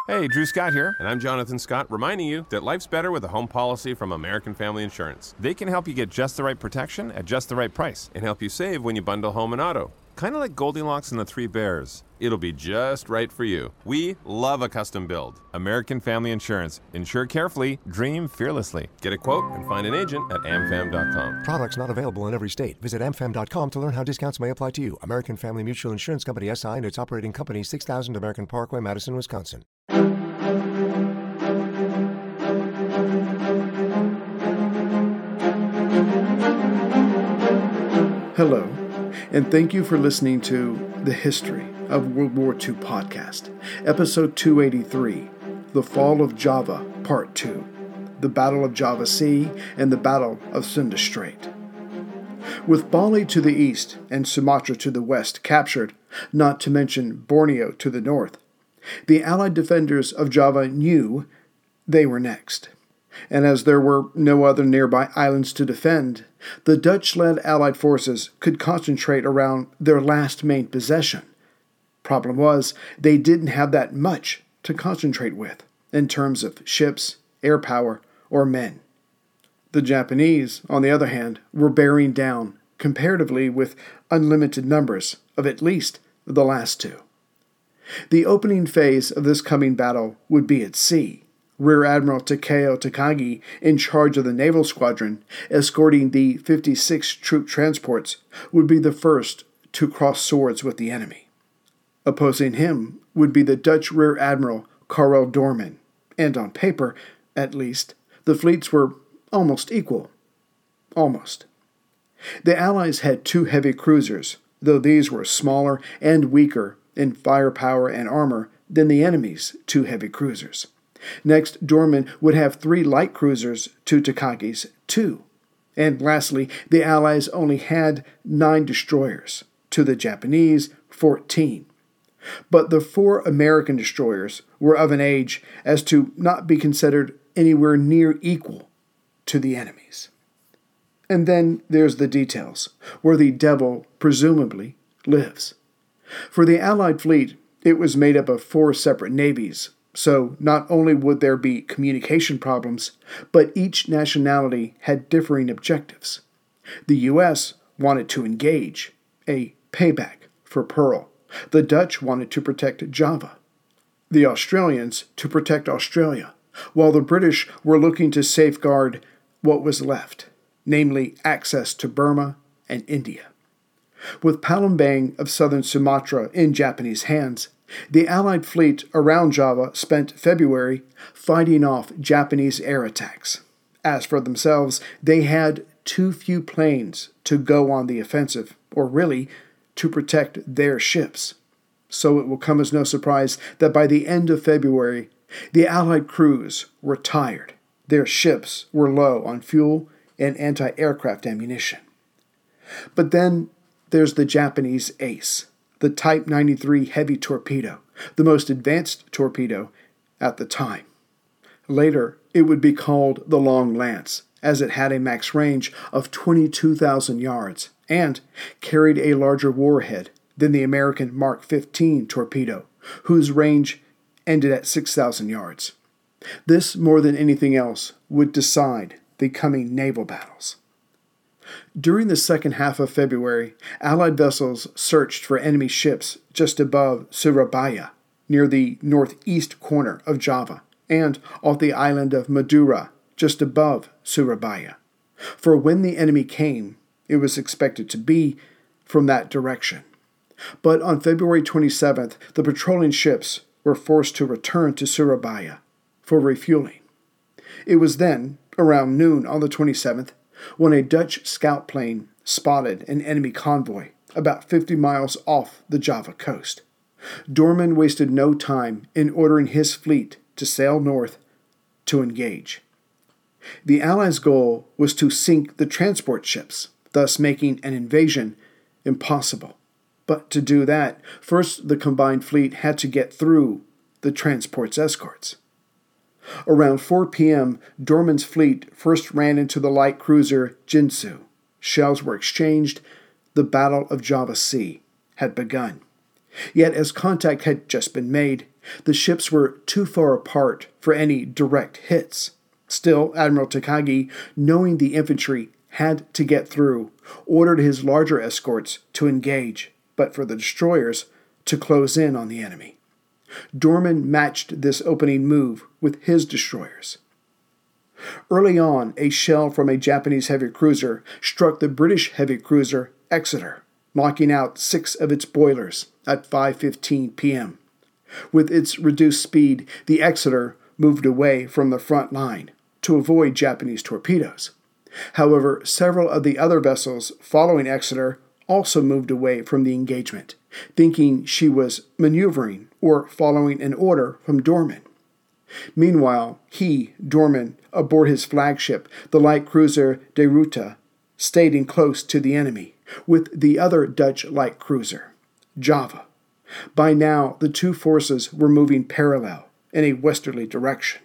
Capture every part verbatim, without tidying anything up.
Hey, Drew Scott here, and I'm Jonathan Scott, reminding you that life's better with a home policy from American Family Insurance. They can help you get just the right protection at just the right price and help you save when you bundle home and auto. Kind of like Goldilocks and the Three Bears. It'll be just right for you. We love a custom build. American Family Insurance. Insure carefully, dream fearlessly. Get a quote and find an agent at am fam dot com. Products not available in every state. Visit am fam dot com to learn how discounts may apply to you. American Family Mutual Insurance Company S I and its operating company, six thousand American Parkway, Madison, Wisconsin. Hello, and thank you for listening to the History of World War Two podcast, episode two eighty-three, The Fall of Java, Part two, the Battle of Java Sea and the Battle of Sunda Strait. With Bali to the east and Sumatra to the west captured, not to mention Borneo to the north, the Allied defenders of Java knew they were next. And as there were no other nearby islands to defend, the Dutch-led Allied forces could concentrate around their last main possession. Problem was, they didn't have that much to concentrate with, in terms of ships, air power, or men. The Japanese, on the other hand, were bearing down, comparatively with unlimited numbers of at least the last two. The opening phase of this coming battle would be at sea. Rear Admiral Takeo Takagi, in charge of the naval squadron, escorting the fifty-six troop transports, would be the first to cross swords with the enemy. Opposing him would be the Dutch Rear Admiral Karel Doorman, and on paper, at least, the fleets were almost equal. Almost. The Allies had two heavy cruisers, though these were smaller and weaker in firepower and armor than the enemy's two heavy cruisers. Next, Doorman would have three light cruisers to Takagi's two. And lastly, the Allies only had nine destroyers, to the Japanese fourteen. But the four American destroyers were of an age as to not be considered anywhere near equal to the enemy's. And then there's the details, where the devil presumably lives. For the Allied fleet, it was made up of four separate navies, so not only would there be communication problems, but each nationality had differing objectives. The U S wanted to engage, a payback for Pearl. The Dutch wanted to protect Java. The Australians to protect Australia, while the British were looking to safeguard what was left, namely access to Burma and India. With Palembang of southern Sumatra in Japanese hands, the Allied fleet around Java spent February fighting off Japanese air attacks. As for themselves, they had too few planes to go on the offensive, or really, to protect their ships. So it will come as no surprise that by the end of February, the Allied crews were tired. Their ships were low on fuel and anti-aircraft ammunition. But then there's the Japanese ace, the Type ninety-three heavy torpedo, the most advanced torpedo at the time. Later, it would be called the Long Lance, as it had a max range of twenty-two thousand yards and carried a larger warhead than the American Mark fifteen torpedo, whose range ended at six thousand yards. This, more than anything else, would decide the coming naval battles. During the second half of February, Allied vessels searched for enemy ships just above Surabaya, near the northeast corner of Java, and off the island of Madura, just above Surabaya. For when the enemy came, it was expected to be from that direction. But on February twenty-seventh, the patrolling ships were forced to return to Surabaya for refueling. It was then, around noon on the twenty-seventh, when a Dutch scout plane spotted an enemy convoy about fifty miles off the Java coast. Doorman wasted no time in ordering his fleet to sail north to engage. The Allies' goal was to sink the transport ships, thus making an invasion impossible. But to do that, first the combined fleet had to get through the transport's escorts. Around four p.m., Doorman's fleet first ran into the light cruiser Jinsu. Shells were exchanged. The Battle of Java Sea had begun. Yet as contact had just been made, The ships were too far apart for any direct hits. Still, Admiral Takagi, knowing the infantry had to get through, ordered his larger escorts to engage, but for the destroyers to close in on the enemy. Dorman matched this opening move with his destroyers. Early on, a shell from a Japanese heavy cruiser struck the British heavy cruiser Exeter, knocking out six of its boilers at five fifteen p.m. With its reduced speed, the Exeter moved away from the front line to avoid Japanese torpedoes. However, several of the other vessels following Exeter also moved away from the engagement, thinking she was maneuvering or following an order from Dorman. Meanwhile, he, Dorman, aboard his flagship, the light cruiser De Ruyter, stayed in close to the enemy, with the other Dutch light cruiser, Java. By now, the two forces were moving parallel in a westerly direction.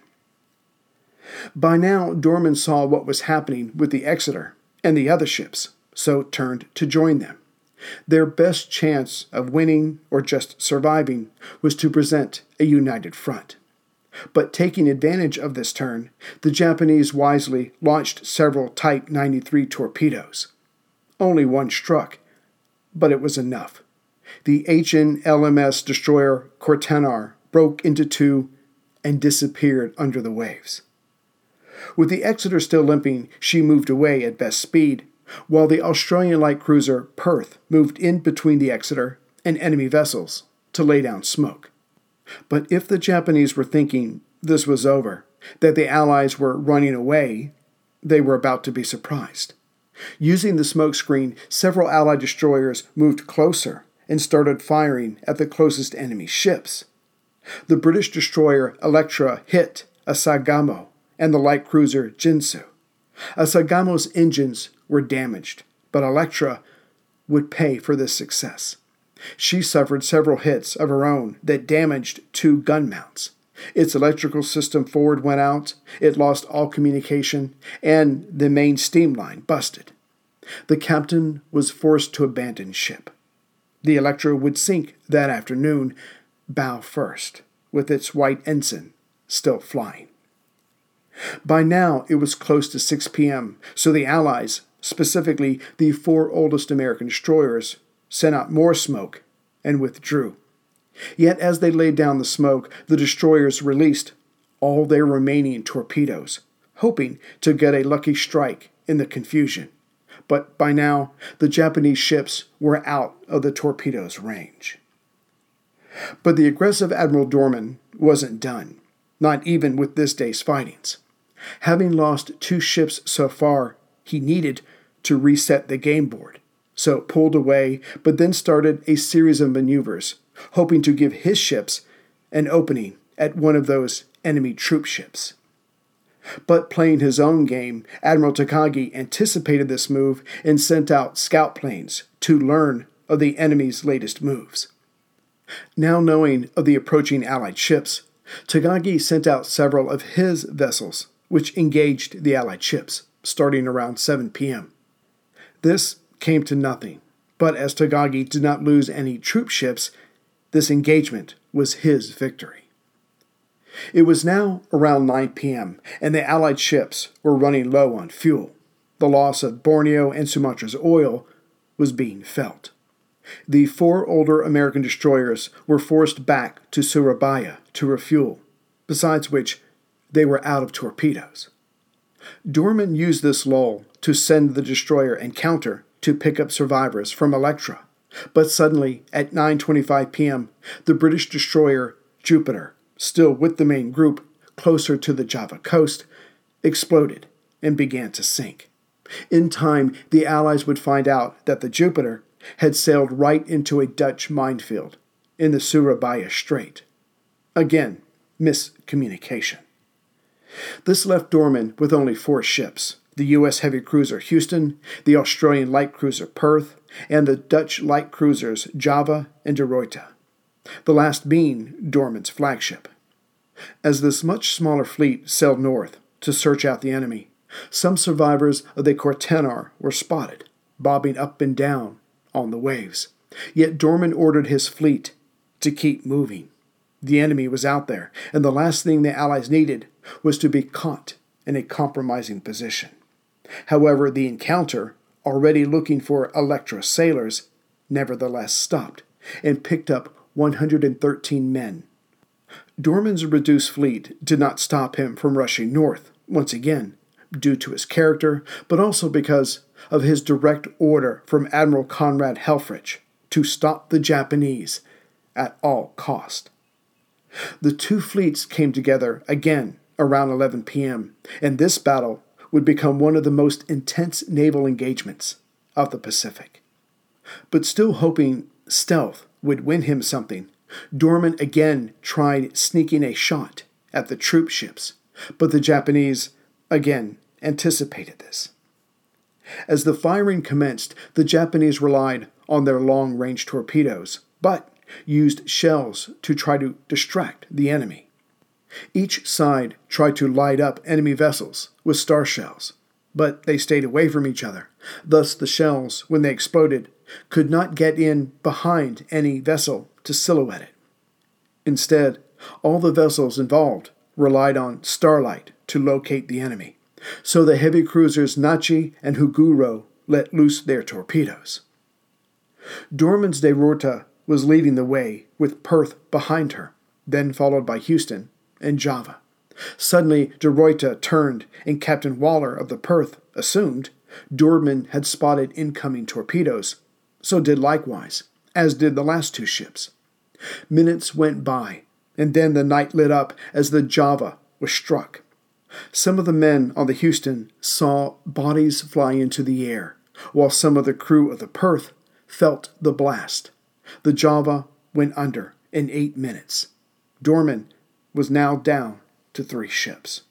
By now, Dorman saw what was happening with the Exeter and the other ships, so turned to join them. Their best chance of winning or just surviving was to present a united front. But taking advantage of this turn, the Japanese wisely launched several Type ninety-three torpedoes. Only one struck, but it was enough. The H N L M S destroyer Kortenar broke into two and disappeared under the waves. With the Exeter still limping, she moved away at best speed, while the Australian light cruiser Perth moved in between the Exeter and enemy vessels to lay down smoke. But if the Japanese were thinking this was over, that the Allies were running away, they were about to be surprised. Using the smokescreen, several Allied destroyers moved closer and started firing at the closest enemy ships. The British destroyer Electra hit a Sagamo and the light cruiser Jinsu. A Sagamo's engines were damaged, but Electra would pay for this success. She suffered several hits of her own that damaged two gun mounts. Its electrical system forward went out, it lost all communication, and the main steam line busted. The captain was forced to abandon ship. The Electra would sink that afternoon, bow first, with its white ensign still flying. By now, it was close to six p.m., so the Allies, specifically the four oldest American destroyers, sent out more smoke and withdrew. Yet as they laid down the smoke, the destroyers released all their remaining torpedoes, hoping to get a lucky strike in the confusion. But by now, the Japanese ships were out of the torpedoes' range. But the aggressive Admiral Dorman wasn't done, not even with this day's fightings. Having lost two ships so far, he needed to reset the game board, so pulled away, but then started a series of maneuvers, hoping to give his ships an opening at one of those enemy troop ships. But playing his own game, Admiral Takagi anticipated this move and sent out scout planes to learn of the enemy's latest moves. Now knowing of the approaching Allied ships, Takagi sent out several of his vessels, which engaged the Allied ships, starting around seven p.m. This came to nothing, but as Takagi did not lose any troop ships, this engagement was his victory. It was now around nine p.m., and the Allied ships were running low on fuel. The loss of Borneo and Sumatra's oil was being felt. The four older American destroyers were forced back to Surabaya to refuel, besides which they were out of torpedoes. Dorman used this lull to send the destroyer Encounter to pick up survivors from Electra, but suddenly, at nine twenty-five p.m., the British destroyer Jupiter, still with the main group closer to the Java coast, exploded and began to sink. In time, the Allies would find out that the Jupiter had sailed right into a Dutch minefield in the Surabaya Strait. Again, miscommunication. This left Dorman with only four ships, the U S heavy cruiser Houston, the Australian light cruiser Perth, and the Dutch light cruisers Java and De Ruyter, the last being Dorman's flagship. As this much smaller fleet sailed north to search out the enemy, some survivors of the Kortenar were spotted, bobbing up and down on the waves. Yet Dorman ordered his fleet to keep moving. The enemy was out there, and the last thing the Allies needed was to be caught in a compromising position. However, the encounter, already looking for Electra sailors, nevertheless stopped and picked up one hundred thirteen men. Dorman's reduced fleet did not stop him from rushing north, once again, due to his character, but also because of his direct order from Admiral Conrad Helfrich to stop the Japanese at all cost. The two fleets came together again around eleven p.m., and this battle would become one of the most intense naval engagements of the Pacific. But still hoping stealth would win him something, Dorman again tried sneaking a shot at the troop ships, but the Japanese again anticipated this. As the firing commenced, the Japanese relied on their long-range torpedoes, but used shells to try to distract the enemy. Each side tried to light up enemy vessels with star shells, but they stayed away from each other. Thus the shells, when they exploded, could not get in behind any vessel to silhouette it. Instead, all the vessels involved relied on starlight to locate the enemy, so the heavy cruisers Nachi and Huguro let loose their torpedoes. Dorman's De Ruyter was leading the way, with Perth behind her, then followed by Houston and Java. Suddenly, De Ruyter turned, and Captain Waller of the Perth assumed Dorman had spotted incoming torpedoes, so did likewise, as did the last two ships. Minutes went by, and then the night lit up as the Java was struck. Some of the men on the Houston saw bodies fly into the air, while some of the crew of the Perth felt the blast. The Java went under in eight minutes. Dorman was now down to three ships.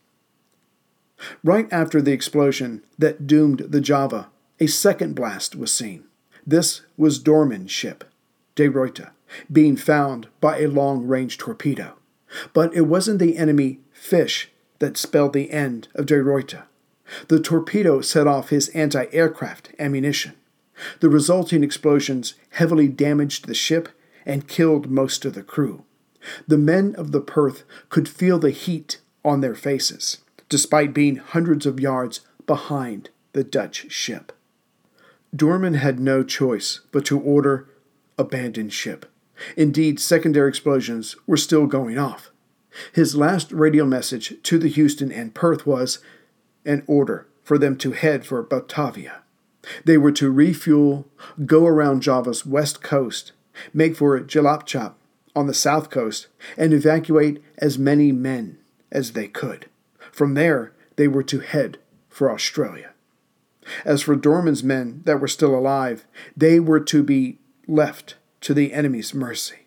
Right after the explosion that doomed the Java, a second blast was seen. This was Dorman's ship, De Ruyter, being found by a long-range torpedo. But it wasn't the enemy Fish that spelled the end of De Ruyter. The torpedo set off his anti-aircraft ammunition. The resulting explosions heavily damaged the ship and killed most of the crew. The men of the Perth could feel the heat on their faces, despite being hundreds of yards behind the Dutch ship. Dorman had no choice but to order abandon ship. Indeed, secondary explosions were still going off. His last radio message to the Houston and Perth was an order for them to head for Batavia. They were to refuel, go around Java's west coast, make for Jalapchap on the south coast, and evacuate as many men as they could. From there, they were to head for Australia. As for Dorman's men that were still alive, they were to be left to the enemy's mercy.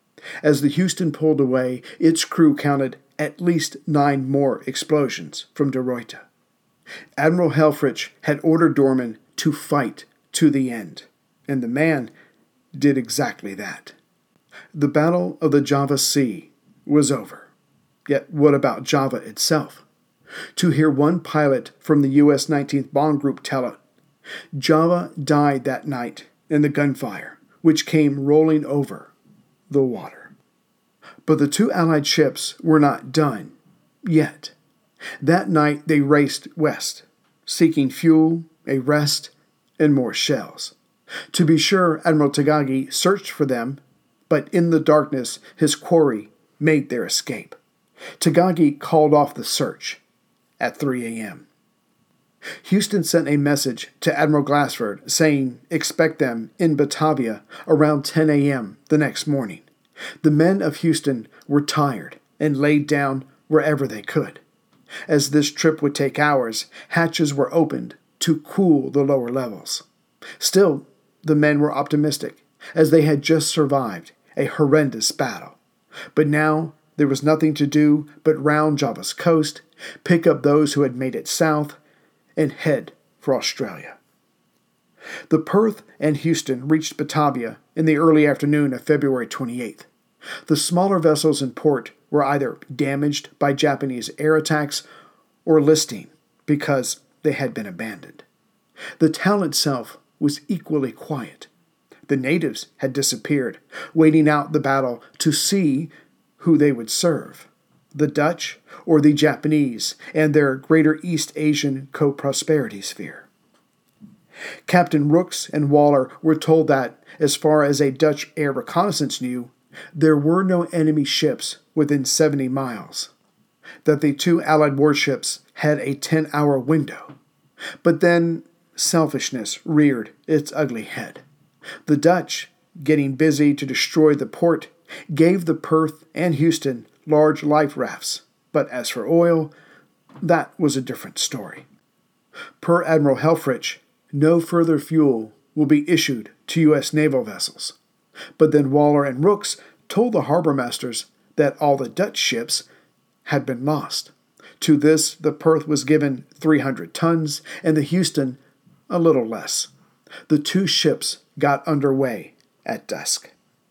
As the Houston pulled away, its crew counted at least nine more explosions from De Ruyter. Admiral Helfrich had ordered Dorman to fight to the end, and the man did exactly that. The Battle of the Java Sea was over. Yet what about Java itself? To hear one pilot from the U S nineteenth Bomb Group tell it, Java died that night in the gunfire, which came rolling over the water. But the two Allied ships were not done yet. That night they raced west, seeking fuel, a rest, and more shells. To be sure, Admiral Takagi searched for them, but in the darkness his quarry made their escape. Takagi called off the search at three a.m. Houston sent a message to Admiral Glassford saying expect them in Batavia around ten a.m. the next morning. The men of Houston were tired and laid down wherever they could. As this trip would take hours, hatches were opened to cool the lower levels. Still, the men were optimistic, as they had just survived a horrendous battle. But now there was nothing to do but round Java's coast, pick up those who had made it south, and head for Australia. The Perth and Houston reached Batavia in the early afternoon of February twenty-eighth. The smaller vessels in port were either damaged by Japanese air attacks or listing because they had been abandoned. The town itself was equally quiet. The natives had disappeared, waiting out the battle to see who they would serve, the Dutch or the Japanese and their Greater East Asian co-prosperity sphere. Captain Rooks and Waller were told that, as far as a Dutch air reconnaissance knew, there were no enemy ships within seventy miles, that the two Allied warships had a ten-hour window. But then selfishness reared its ugly head. The Dutch, getting busy to destroy the port, gave the Perth and Houston large life rafts, but as for oil, that was a different story. Per Admiral Helfrich, no further fuel will be issued to U S naval vessels. But then Waller and Rooks told the harbor masters that all the Dutch ships had been lost. To this, the Perth was given three hundred tons, and the Houston a little less. The two ships got underway at dusk.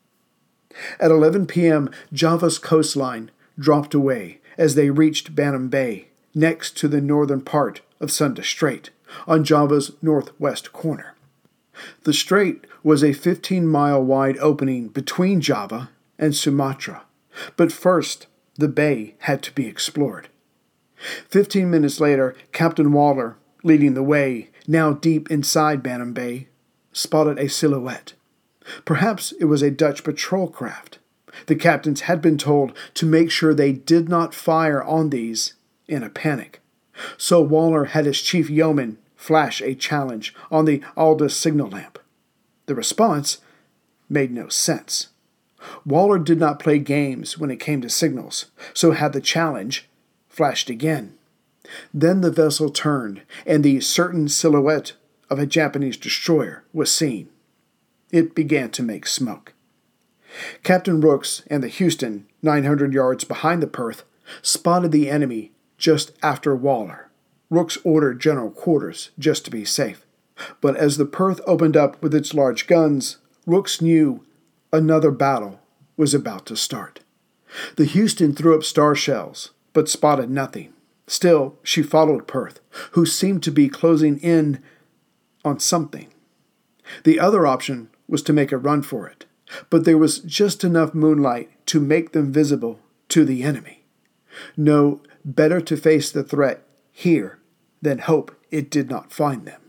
At eleven p.m., Java's coastline dropped away as they reached Bantam Bay, next to the northern part of Sunda Strait, on Java's northwest corner. The strait was a fifteen-mile wide opening between Java and Sumatra, but first the bay had to be explored. Fifteen minutes later, Captain Waller, leading the way, now deep inside Bantam Bay, spotted a silhouette. Perhaps it was a Dutch patrol craft. The captains had been told to make sure they did not fire on these in a panic. So Waller had his chief yeoman flash a challenge on the Aldous signal lamp. The response made no sense. Waller did not play games when it came to signals, so had the challenge flashed again. Then the vessel turned, and the certain silhouette of a Japanese destroyer was seen. It began to make smoke. Captain Rooks and the Houston, nine hundred yards behind the Perth, spotted the enemy just after Waller. Rooks ordered general quarters just to be safe. But as the Perth opened up with its large guns, Rooks knew another battle was about to start. The Houston threw up star shells, but spotted nothing. Still, she followed Perth, who seemed to be closing in on something. The other option was to make a run for it, but there was just enough moonlight to make them visible to the enemy. No, better to face the threat here than hope it did not find them.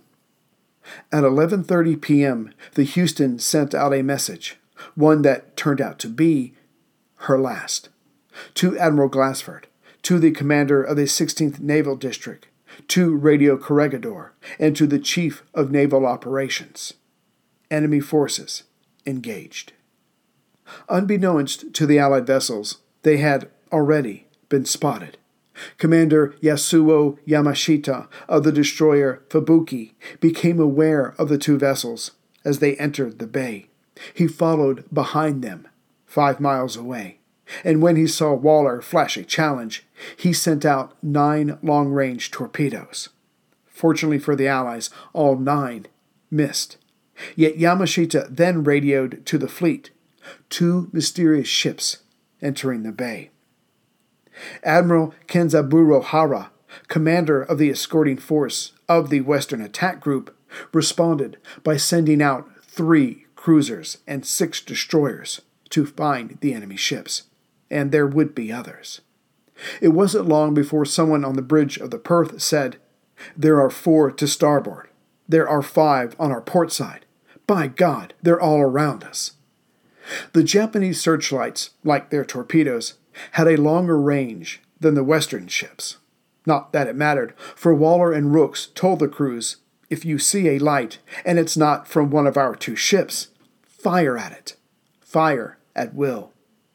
At eleven thirty p.m., the Houston sent out a message, one that turned out to be her last, to Admiral Glassford, to the commander of the sixteenth Naval District, to Radio Corregidor, and to the Chief of Naval Operations. Enemy forces engaged. Unbeknownst to the Allied vessels, they had already been spotted. Commander Yasuo Yamashita of the destroyer Fubuki became aware of the two vessels as they entered the bay. He followed behind them, five miles away, and when he saw Waller flash a challenge, he sent out nine long-range torpedoes. Fortunately for the Allies, all nine missed. Yet Yamashita then radioed to the fleet, two mysterious ships entering the bay. Admiral Kenzaburo Hara, commander of the escorting force of the Western Attack Group, responded by sending out three cruisers and six destroyers to find the enemy ships, and there would be others. It wasn't long before someone on the bridge of the Perth said, "There are four to starboard. There are five on our port side. By God, they're all around us." The Japanese searchlights, like their torpedoes, had a longer range than the Western ships. Not that it mattered, for Waller and Rooks told the crews, "If you see a light, and it's not from one of our two ships, fire at it. Fire at will."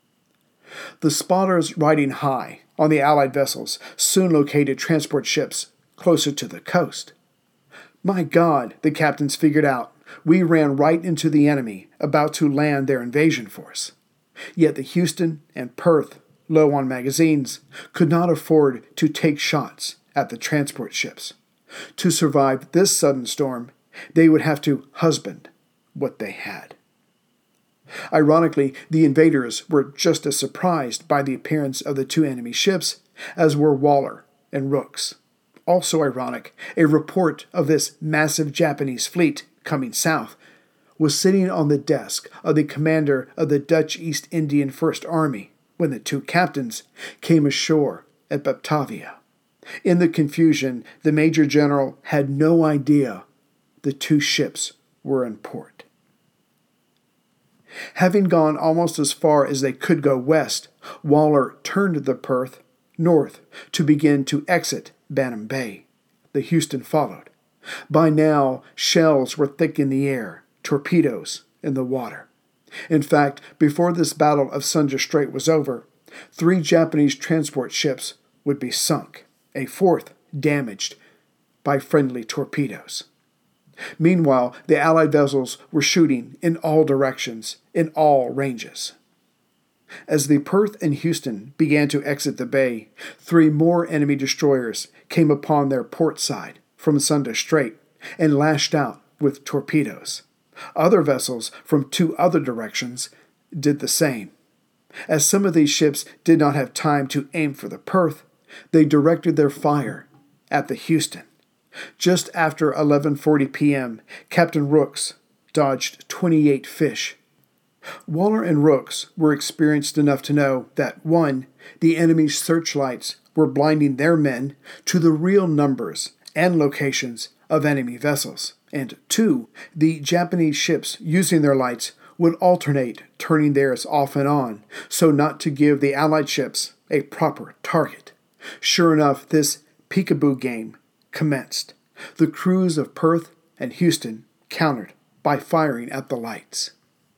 The spotters riding high on the Allied vessels soon located transport ships closer to the coast. "My God," the captains figured out, "we ran right into the enemy about to land their invasion force." Yet the Houston and Perth, low on magazines, could not afford to take shots at the transport ships. To survive this sudden storm, they would have to husband what they had. Ironically, the invaders were just as surprised by the appearance of the two enemy ships as were Waller and Rooks. Also ironic, a report of this massive Japanese fleet coming south was sitting on the desk of the commander of the Dutch East Indian First Army when the two captains came ashore at Batavia. In the confusion, the Major General had no idea the two ships were in port. Having gone almost as far as they could go west, Waller turned the Perth north to begin to exit Bantam Bay. The Houston followed. By now, shells were thick in the air, torpedoes in the water. In fact, before this battle of Sunda Strait was over, three Japanese transport ships would be sunk, a fourth damaged by friendly torpedoes. Meanwhile, the Allied vessels were shooting in all directions, in all ranges. As the Perth and Houston began to exit the bay, three more enemy destroyers came upon their port side from Sunda Strait and lashed out with torpedoes. Other vessels from two other directions did the same. As some of these ships did not have time to aim for the Perth, they directed their fire at the Houston. Just after eleven forty p.m., Captain Rooks dodged twenty-eight fish. Waller and Rooks were experienced enough to know that, one, the enemy's searchlights were blinding their men to the real numbers and locations of enemy vessels, and two, the Japanese ships using their lights would alternate turning theirs off and on, so not to give the Allied ships a proper target. Sure enough, this peekaboo game commenced. The crews of Perth and Houston countered by firing at the lights.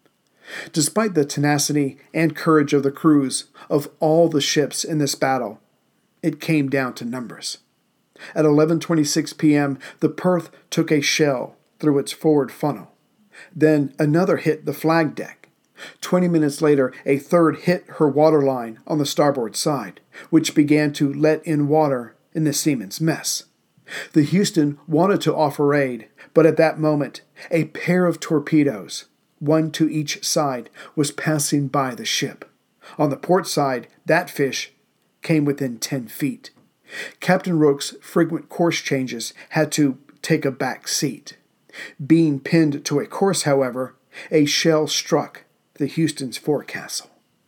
Despite the tenacity and courage of the crews of all the ships in this battle, it came down to numbers. At eleven twenty-six p.m., the Perth took a shell through its forward funnel. Then another hit the flag deck. Twenty minutes later, a third hit her waterline on the starboard side, which began to let in water in the seamen's mess. The Houston wanted to offer aid, but at that moment, a pair of torpedoes, one to each side, was passing by the ship. On the port side, that fish came within ten feet. Captain Rooks' frequent course changes had to take a back seat. Being pinned to a course, however, a shell struck the Houston's forecastle.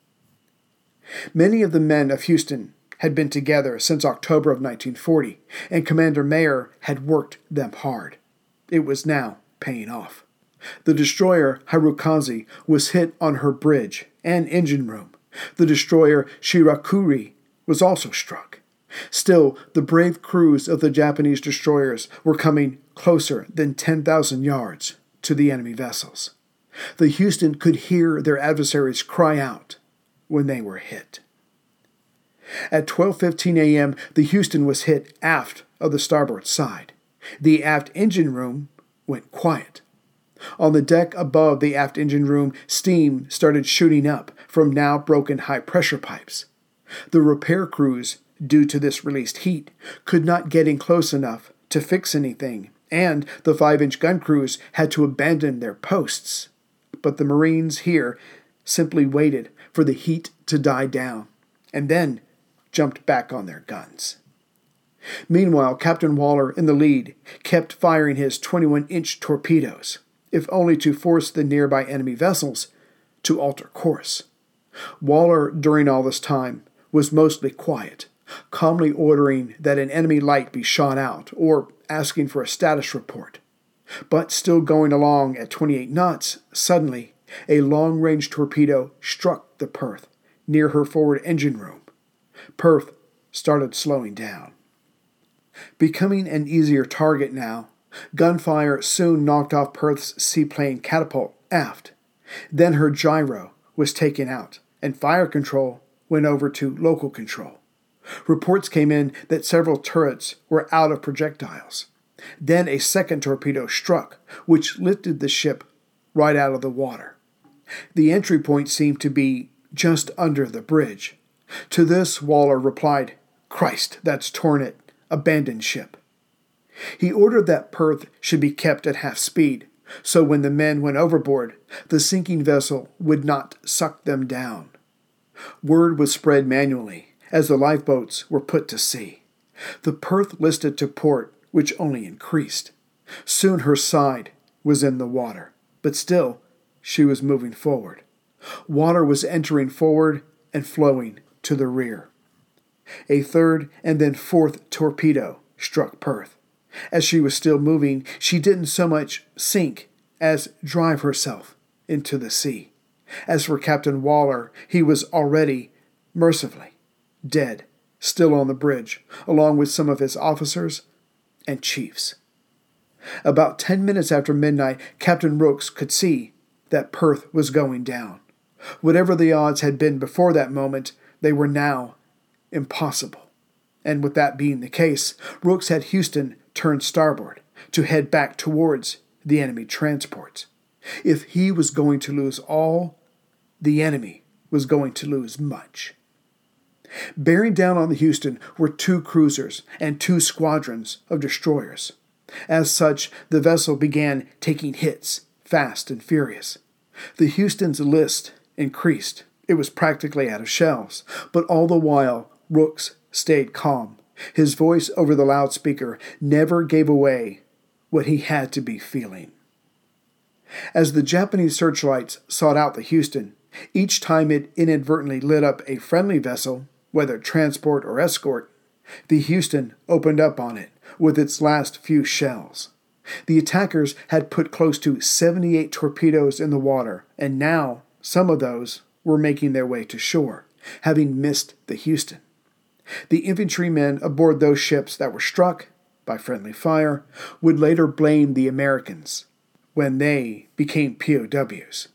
Many of the men of Houston had been together since October of nineteen forty, and Commander Mayer had worked them hard. It was now paying off. The destroyer Hirokazu was hit on her bridge and engine room. The destroyer Shirakuri was also struck. Still, the brave crews of the Japanese destroyers were coming closer than ten thousand yards to the enemy vessels. The Houston could hear their adversaries cry out when they were hit. At twelve fifteen a.m., the Houston was hit aft of the starboard side. The aft engine room went quiet. On the deck above the aft engine room, steam started shooting up from now broken high-pressure pipes. The repair crews, due to this released heat, could not get in close enough to fix anything, and the five-inch gun crews had to abandon their posts. But the Marines here simply waited for the heat to die down, and then jumped back on their guns. Meanwhile, Captain Waller, in the lead, kept firing his twenty-one-inch torpedoes, if only to force the nearby enemy vessels to alter course. Waller, during all this time, was mostly quiet, calmly ordering that an enemy light be shot out, or asking for a status report. But still going along at twenty-eight knots, suddenly, a long-range torpedo struck the Perth near her forward engine room. Perth started slowing down. Becoming an easier target now, gunfire soon knocked off Perth's seaplane catapult aft. Then her gyro was taken out, and fire control went over to local control. Reports came in that several turrets were out of projectiles. Then a second torpedo struck, which lifted the ship right out of the water. The entry point seemed to be just under the bridge. To this, Waller replied, "Christ, that's torn it. Abandon ship." He ordered that Perth should be kept at half speed, so when the men went overboard, the sinking vessel would not suck them down. Word was spread manually as the lifeboats were put to sea. The Perth listed to port, which only increased. Soon her side was in the water, but still she was moving forward. Water was entering forward and flowing to the rear. A third and then fourth torpedo struck Perth. As she was still moving, she didn't so much sink as drive herself into the sea. As for Captain Waller, he was already, mercifully, dead, still on the bridge, along with some of his officers and chiefs. About ten minutes after midnight, Captain Rooks could see that Perth was going down. Whatever the odds had been before that moment, they were now impossible. And with that being the case, Rooks had Houston turn starboard to head back towards the enemy transports. If he was going to lose all, the enemy was going to lose much. Bearing down on the Houston were two cruisers and two squadrons of destroyers. As such, the vessel began taking hits, fast and furious. The Houston's list increased. It was practically out of shells, but all the while, Rooks stayed calm. His voice over the loudspeaker never gave away what he had to be feeling. As the Japanese searchlights sought out the Houston, each time it inadvertently lit up a friendly vessel, whether transport or escort, the Houston opened up on it with its last few shells. The attackers had put close to seventy-eight torpedoes in the water, and now some of those were making their way to shore, having missed the Houston. The infantrymen aboard those ships that were struck by friendly fire would later blame the Americans when they became P O Ws.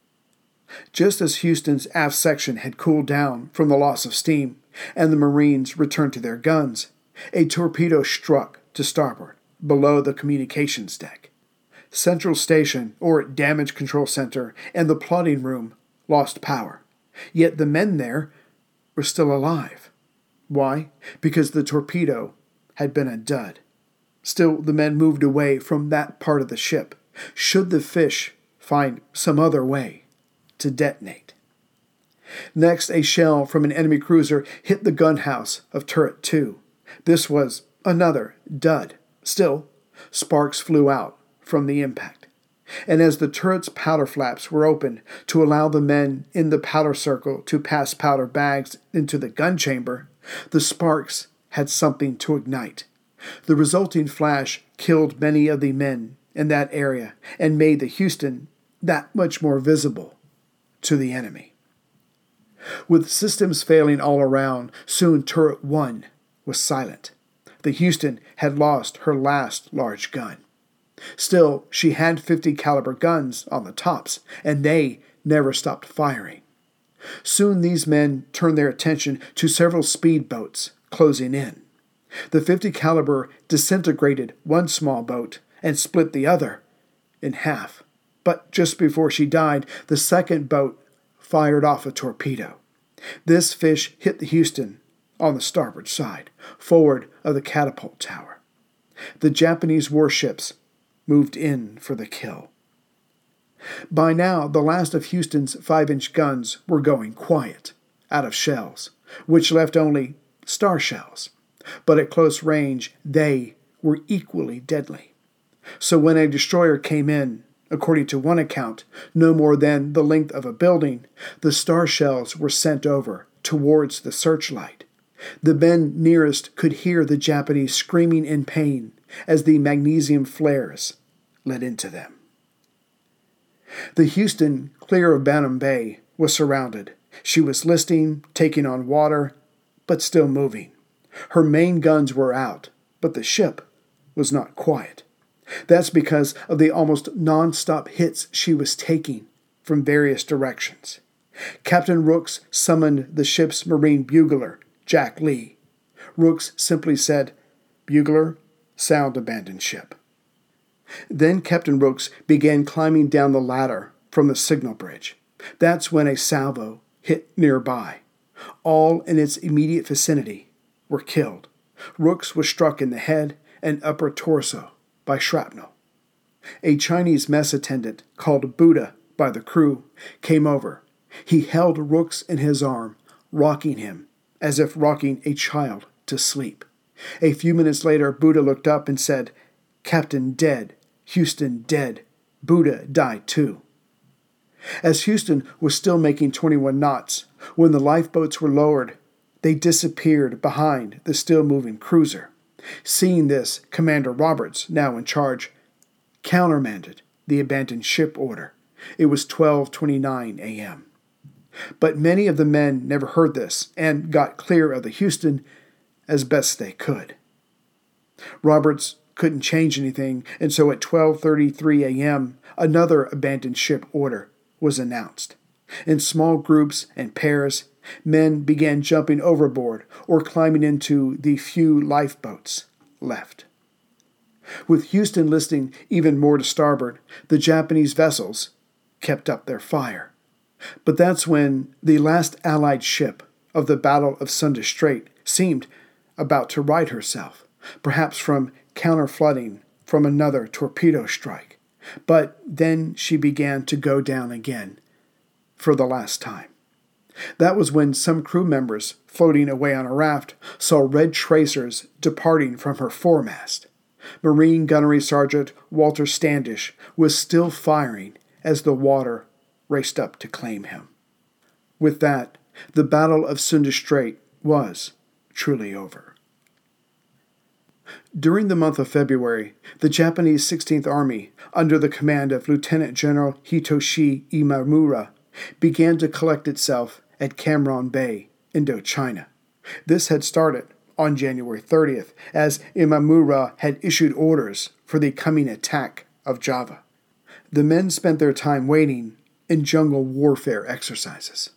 Just as Houston's aft section had cooled down from the loss of steam and the Marines returned to their guns, a torpedo struck to starboard, below the communications deck. Central Station, or Damage Control Center, and the plotting room lost power. Yet the men there were still alive. Why? Because the torpedo had been a dud. Still, the men moved away from that part of the ship, should the fish find some other way to detonate. Next, a shell from an enemy cruiser hit the gunhouse of Turret two. This was another dud. Still, sparks flew out from the impact. And as the turret's powder flaps were opened to allow the men in the powder circle to pass powder bags into the gun chamber, the sparks had something to ignite. The resulting flash killed many of the men in that area and made the Houston that much more visible to the enemy. With systems failing all around, soon Turret one was silent. The Houston had lost her last large gun. Still, she had fifty caliber guns on the tops, and they never stopped firing. Soon these men turned their attention to several speedboats closing in. The fifty caliber disintegrated one small boat and split the other in half. But just before she died, the second boat fired off a torpedo. This fish hit the Houston on the starboard side, forward of the catapult tower. The Japanese warships moved in for the kill. By now, the last of Houston's five-inch guns were going quiet, out of shells, which left only star shells. But at close range, they were equally deadly. So when a destroyer came in, according to one account, no more than the length of a building, the star shells were sent over towards the searchlight. The men nearest could hear the Japanese screaming in pain as the magnesium flares let into them. The Houston, clear of Bantam Bay, was surrounded. She was listing, taking on water, but still moving. Her main guns were out, but the ship was not quiet. That's because of the almost non-stop hits she was taking from various directions. Captain Rooks summoned the ship's Marine bugler, Jack Lee. Rooks simply said, "Bugler, sound abandoned ship." Then Captain Rooks began climbing down the ladder from the signal bridge. That's when a salvo hit nearby. All in its immediate vicinity were killed. Rooks was struck in the head and upper torso by shrapnel. A Chinese mess attendant, called Buddha by the crew, came over. He held Rooks in his arm, rocking him as if rocking a child to sleep. A few minutes later, Buddha looked up and said, "Captain dead, Houston dead, Buddha died too." As Houston was still making twenty-one knots, When the lifeboats were lowered, they disappeared behind the still-moving cruiser. Seeing this, Commander Roberts, now in charge, countermanded the abandoned ship order. It was twelve twenty-nine a.m. But many of the men never heard this and got clear of the Houston as best they could. Roberts couldn't change anything, and so at twelve thirty-three a.m., another abandoned ship order was announced. In small groups and pairs, men began jumping overboard or climbing into the few lifeboats left. With Houston listing even more to starboard, the Japanese vessels kept up their fire. But that's when the last Allied ship of the Battle of Sunda Strait seemed about to right herself, perhaps from counter-flooding from another torpedo strike. But then she began to go down again, for the last time. That was when some crew members, floating away on a raft, saw red tracers departing from her foremast. Marine Gunnery Sergeant Walter Standish was still firing as the water raced up to claim him. With that, the Battle of Sunda Strait was truly over. During the month of February, the Japanese sixteenth Army, under the command of Lieutenant General Hitoshi Imamura, began to collect itself at Cam Ranh Bay, Indochina. This had started on January thirtieth, as Imamura had issued orders for the coming attack of Java. The men spent their time waiting in jungle warfare exercises.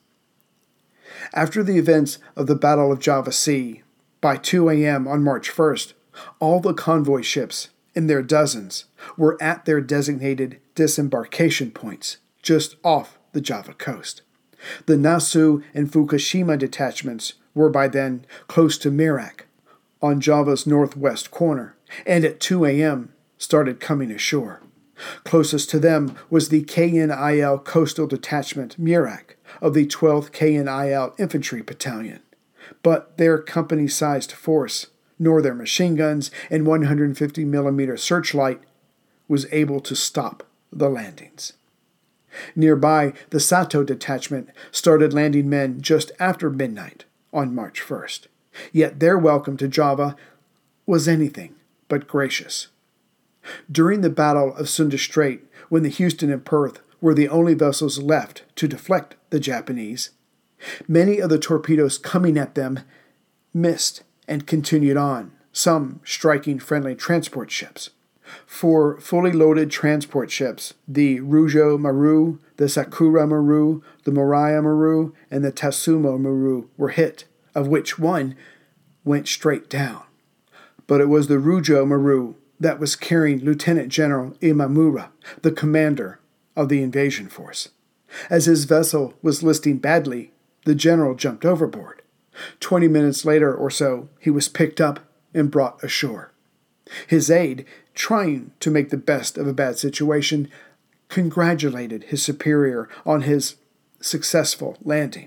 After the events of the Battle of Java Sea, by two a.m. on March first, all the convoy ships, in their dozens, were at their designated disembarkation points just off the Java coast. The Nasu and Fukushima detachments were by then close to Merak, on Java's northwest corner, and at two a.m. started coming ashore. Closest to them was the K N I L Coastal Detachment Merak of the twelfth K N I L Infantry Battalion, but their company-sized force, nor their machine guns and one hundred fifty millimeter searchlight, was able to stop the landings. Nearby, the Sato Detachment started landing men just after midnight on March first. Yet their welcome to Java was anything but gracious. During the Battle of Sunda Strait, when the Houston and Perth were the only vessels left to deflect the Japanese, many of the torpedoes coming at them missed and continued on, some striking friendly transport ships. For fully loaded transport ships, the Rujo Maru, the Sakura Maru, the Moriya Maru, and the Tatsumo Maru were hit, of which one went straight down. But it was the Rujo Maru that was carrying Lieutenant General Imamura, the commander of the invasion force. As his vessel was listing badly, the general jumped overboard. Twenty minutes later or so, he was picked up and brought ashore. His aide, trying to make the best of a bad situation, congratulated his superior on his successful landing.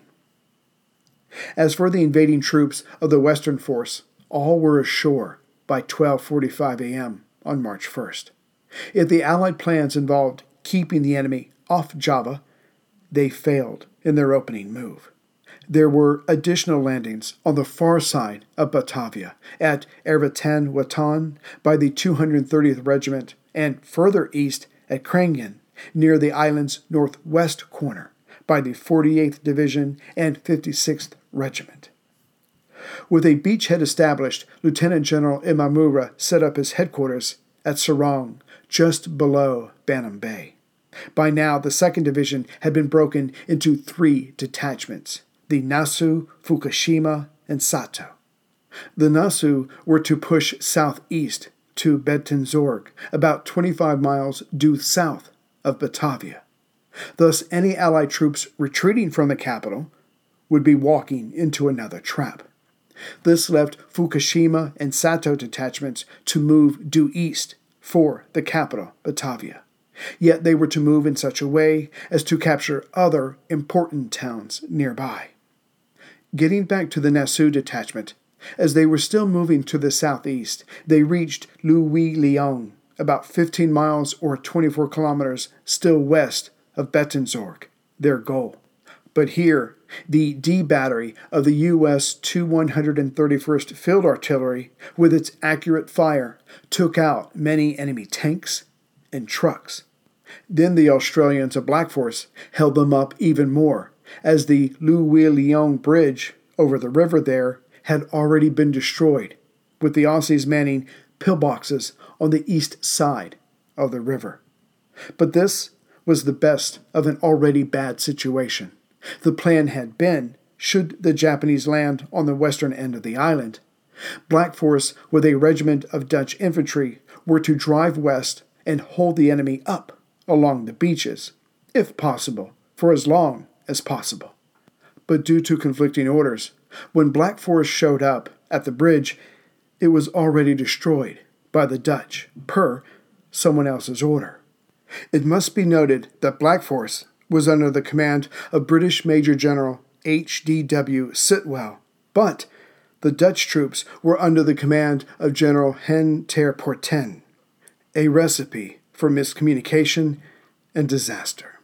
As for the invading troops of the Western Force, all were ashore by twelve forty-five a.m. on March first. If the Allied plans involved keeping the enemy off Java, they failed in their opening move. There were additional landings on the far side of Batavia, at Ervatan Watan by the two hundred thirtieth Regiment, and further east at Krangen, near the island's northwest corner, by the forty-eighth Division and fifty-sixth Regiment. With a beachhead established, Lieutenant General Imamura set up his headquarters at Sarong, just below Bantam Bay. By now, the second Division had been broken into three detachments, the Nasu, Fukushima, and Sato. The Nasu were to push southeast to Bedtenzorg, about twenty-five miles due south of Batavia. Thus, any Allied troops retreating from the capital would be walking into another trap. This left Fukushima and Sato detachments to move due east for the capital, Batavia. Yet they were to move in such a way as to capture other important towns nearby. Getting back to the Nasu detachment, as they were still moving to the southeast, they reached Louis Liang, about fifteen miles or twenty-four kilometers still west of Bedtenzorg, their goal. But here, the D Battery of the U S two one hundred thirty-first Field Artillery, with its accurate fire, took out many enemy tanks and trucks. Then the Australians of Black Force held them up even more, as the Louis-Lyon Bridge over the river there had already been destroyed, with the Aussies manning pillboxes on the east side of the river. But this was the best of an already bad situation. The plan had been, should the Japanese land on the western end of the island, Black Force with a regiment of Dutch infantry were to drive west and hold the enemy up along the beaches, if possible, for as long as possible. But due to conflicting orders, when Black Force showed up at the bridge, it was already destroyed by the Dutch, per someone else's order. It must be noted that Black Force was under the command of British Major General H D W Sitwell, but the Dutch troops were under the command of General Hen ter Porten, a recipe for miscommunication and disaster.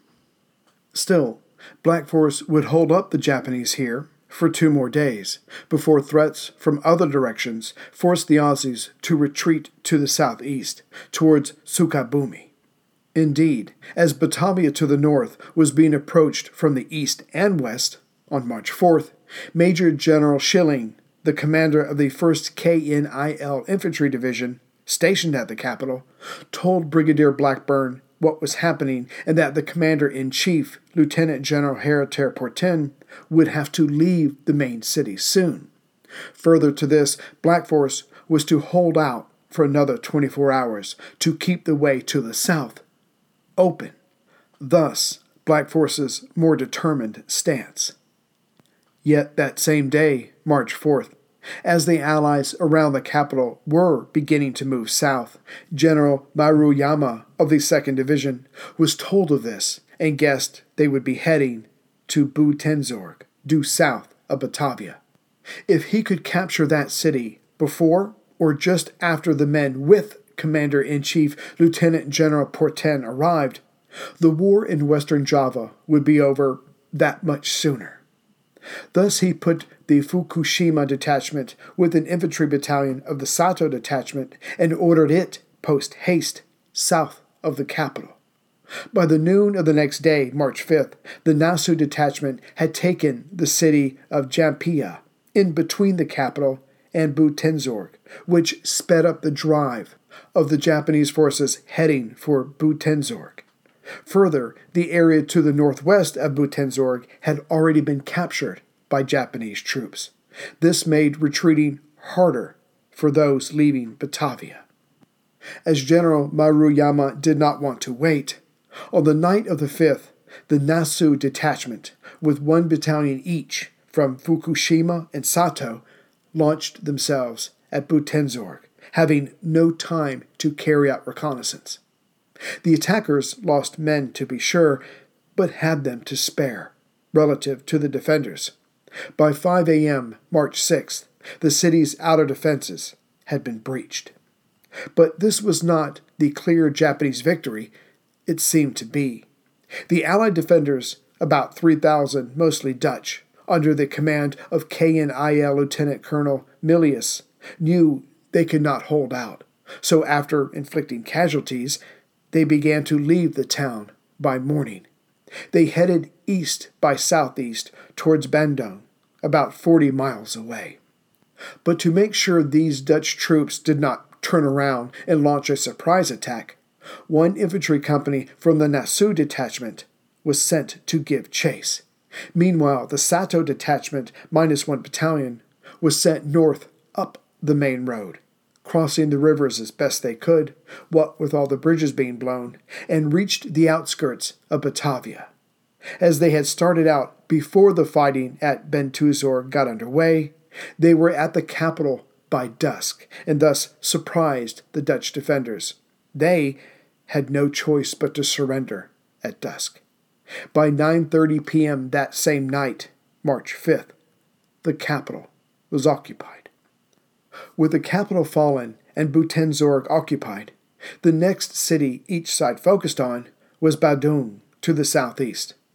Still, Black Force would hold up the Japanese here for two more days, before threats from other directions forced the Aussies to retreat to the southeast, towards Sukabumi. Indeed, as Batavia to the north was being approached from the east and west, on March fourth, Major General Schilling, the commander of the first K N I L Infantry Division, stationed at the capital, told Brigadier Blackburn what was happening and that the Commander-in-Chief, Lieutenant General Her ter Porten, would have to leave the main city soon. Further to this, Black Force was to hold out for another twenty-four hours to keep the way to the south open. Thus, Black Force's more determined stance. Yet that same day, March fourth, as the Allies around the capital were beginning to move south, General Maruyama of the second Division was told of this and guessed they would be heading to Buitenzorg, due south of Batavia. If he could capture that city before or just after the men with Commander-in-Chief Lieutenant General Porten arrived, the war in western Java would be over that much sooner. Thus he put the Fukushima detachment with an infantry battalion of the Sato detachment and ordered it, post-haste, south of the capital. By the noon of the next day, March fifth, the Nasu detachment had taken the city of Jampia, in between the capital and Buitenzorg, which sped up the drive of the Japanese forces heading for Buitenzorg. Further, the area to the northwest of Buitenzorg had already been captured by Japanese troops. This made retreating harder for those leaving Batavia. As General Maruyama did not want to wait, on the night of the fifth, the Nasu detachment, with one battalion each from Fukushima and Sato, launched themselves at Buitenzorg, having no time to carry out reconnaissance. The attackers lost men, to be sure, but had them to spare, relative to the defenders. By five a.m., March sixth, the city's outer defenses had been breached. But this was not the clear Japanese victory it seemed to be. The Allied defenders, about three thousand, mostly Dutch, under the command of K N I L Lieutenant Colonel Milius, knew they could not hold out. So after inflicting casualties, they began to leave the town by morning. They headed east by southeast towards Bandung, about forty miles away. But to make sure these Dutch troops did not turn around and launch a surprise attack, one infantry company from the Nasu detachment was sent to give chase. Meanwhile, the Sato detachment, minus one battalion, was sent north up the main road, crossing the rivers as best they could, what with all the bridges being blown, and reached the outskirts of Batavia. As they had started out before the fighting at Buitenzorg got underway, they were at the capital by dusk, and thus surprised the Dutch defenders. They had no choice but to surrender at dusk. By nine thirty p.m. that same night, March fifth, the capital was occupied. With the capital fallen and Buitenzorg occupied, the next city each side focused on was Bandung to the southeast,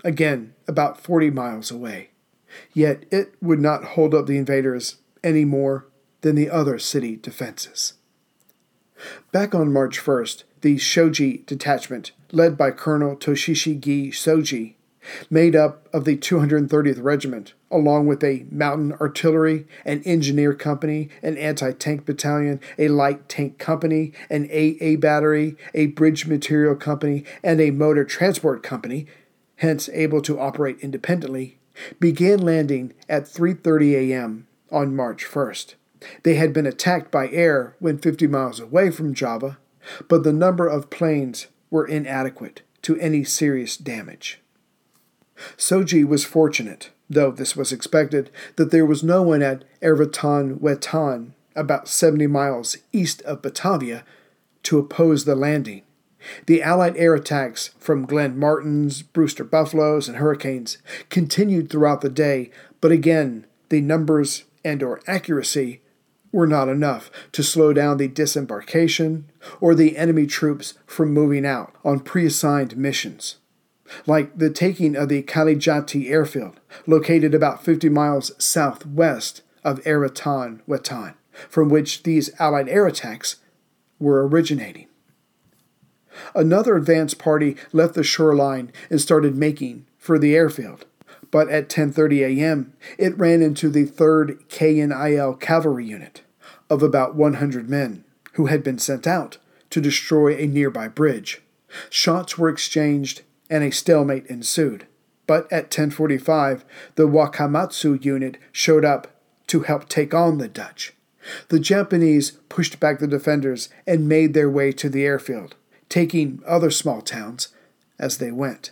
again about forty miles away. Yet it would not hold up the invaders any more than the other city defenses. Back on March first, the Shoji Detachment, led by Colonel Toshishige Shoji, made up of the two hundred thirtieth Regiment, along with a mountain artillery, an engineer company, an anti-tank battalion, a light tank company, an A A battery, a bridge material company, and a motor transport company, hence able to operate independently, began landing at three thirty a.m. on March first. They had been attacked by air when fifty miles away from Java, but the number of planes were inadequate to any serious damage. Shoji was fortunate, though this was expected, that there was no one at Erveton Wetan, about seventy miles east of Batavia, to oppose the landing. The Allied air attacks from Glen Martins, Brewster Buffaloes, and Hurricanes continued throughout the day, but again, the numbers and or accuracy were not enough to slow down the disembarkation or the enemy troops from moving out on pre-assigned missions. Like the taking of the Kalijati airfield, located about fifty miles southwest of Erveton Wetan, from which these Allied air attacks were originating. Another advance party left the shoreline and started making for the airfield, but at ten thirty a.m. it ran into the third K N I L Cavalry Unit of about one hundred men, who had been sent out to destroy a nearby bridge. Shots were exchanged and a stalemate ensued, but at ten forty-five the Wakamatsu unit showed up to help take on the Dutch. The Japanese pushed back the defenders and made their way to the airfield, taking other small towns as they went.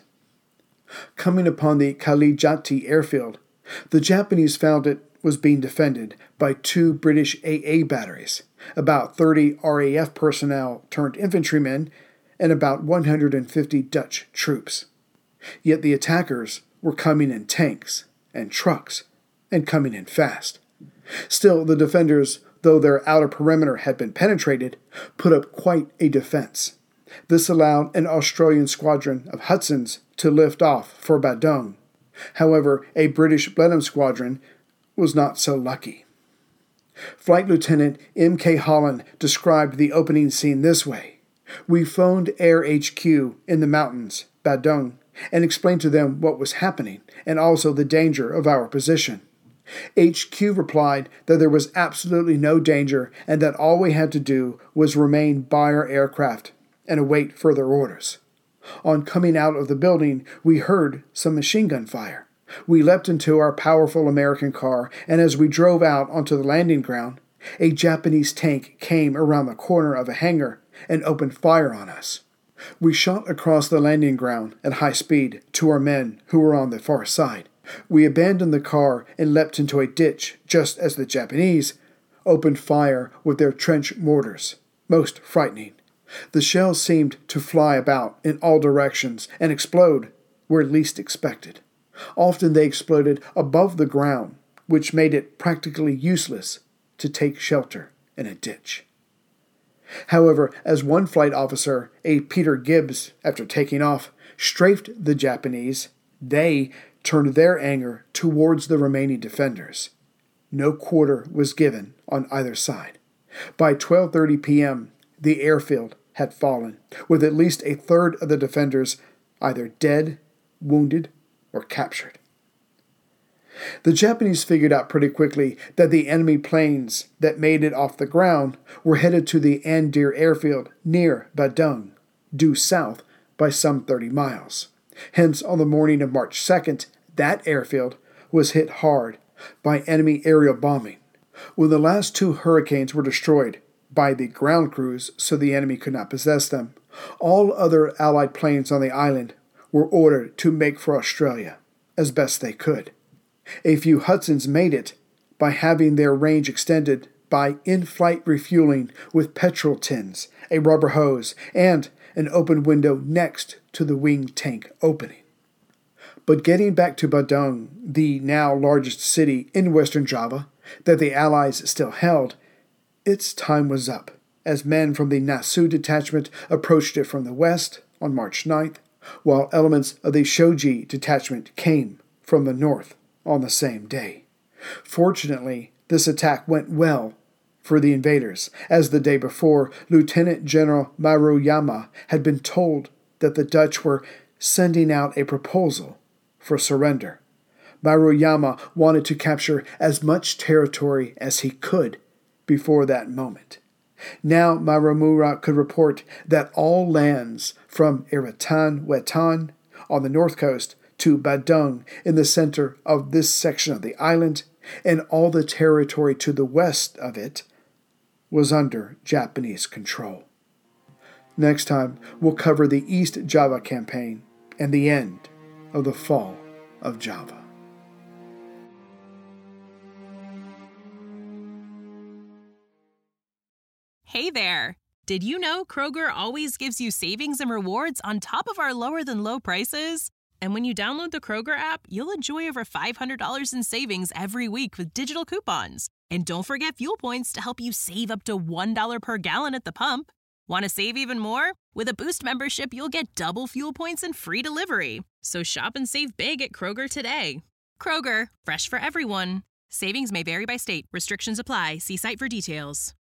Coming upon the Kalijati airfield, the Japanese found it was being defended by two British A A batteries, about thirty R A F personnel turned infantrymen, and about one hundred fifty Dutch troops. Yet the attackers were coming in tanks and trucks, and coming in fast. Still, the defenders, though their outer perimeter had been penetrated, put up quite a defense. This allowed an Australian squadron of Hudsons to lift off for Badung. However, a British Blenheim squadron was not so lucky. Flight Lieutenant M K Holland described the opening scene this way. We phoned Air H Q in the mountains, Badung, and explained to them what was happening and also the danger of our position. H Q replied that there was absolutely no danger and that all we had to do was remain by our aircraft and await further orders. On coming out of the building, we heard some machine gun fire. We leapt into our powerful American car, and as we drove out onto the landing ground, a Japanese tank came around the corner of a hangar and opened fire on us. We shot across the landing ground at high speed to our men who were on the far side. We abandoned the car and leapt into a ditch just as the Japanese opened fire with their trench mortars. Most frightening. The shells seemed to fly about in all directions and explode where least expected. Often they exploded above the ground, which made it practically useless to take shelter in a ditch. However, as one flight officer, a Peter Gibbs, after taking off, strafed the Japanese, they turned their anger towards the remaining defenders. No quarter was given on either side. By twelve thirty p.m., the airfield had fallen, with at least a third of the defenders either dead, wounded, or captured. The Japanese figured out pretty quickly that the enemy planes that made it off the ground were headed to the Andir airfield near Badung, due south by some thirty miles. Hence, on the morning of March second, that airfield was hit hard by enemy aerial bombing. When the last two Hurricanes were destroyed by the ground crews so the enemy could not possess them, all other Allied planes on the island were ordered to make for Australia as best they could. A few Hudsons made it by having their range extended by in-flight refueling with petrol tins, a rubber hose, and an open window next to the wing tank opening. But getting back to Badung, the now largest city in Western Java that the Allies still held, its time was up, as men from the Nasu detachment approached it from the west on March ninth, while elements of the Shoji detachment came from the north on the same day. Fortunately, this attack went well for the invaders, as the day before, Lieutenant General Maruyama had been told that the Dutch were sending out a proposal for surrender. Maruyama wanted to capture as much territory as he could before that moment. Now Maramura could report that all lands from Iritan Wetan on the north coast to Badung in the center of this section of the island, and all the territory to the west of it, was under Japanese control. Next time, we'll cover the East Java campaign and the end of the fall of Java. Hey there! Did you know Kroger always gives you savings and rewards on top of our lower-than-low prices? And when you download the Kroger app, you'll enjoy over five hundred dollars in savings every week with digital coupons. And don't forget fuel points to help you save up to one dollar per gallon at the pump. Want to save even more? With a Boost membership, you'll get double fuel points and free delivery. So shop and save big at Kroger today. Kroger, fresh for everyone. Savings may vary by state. Restrictions apply. See site for details.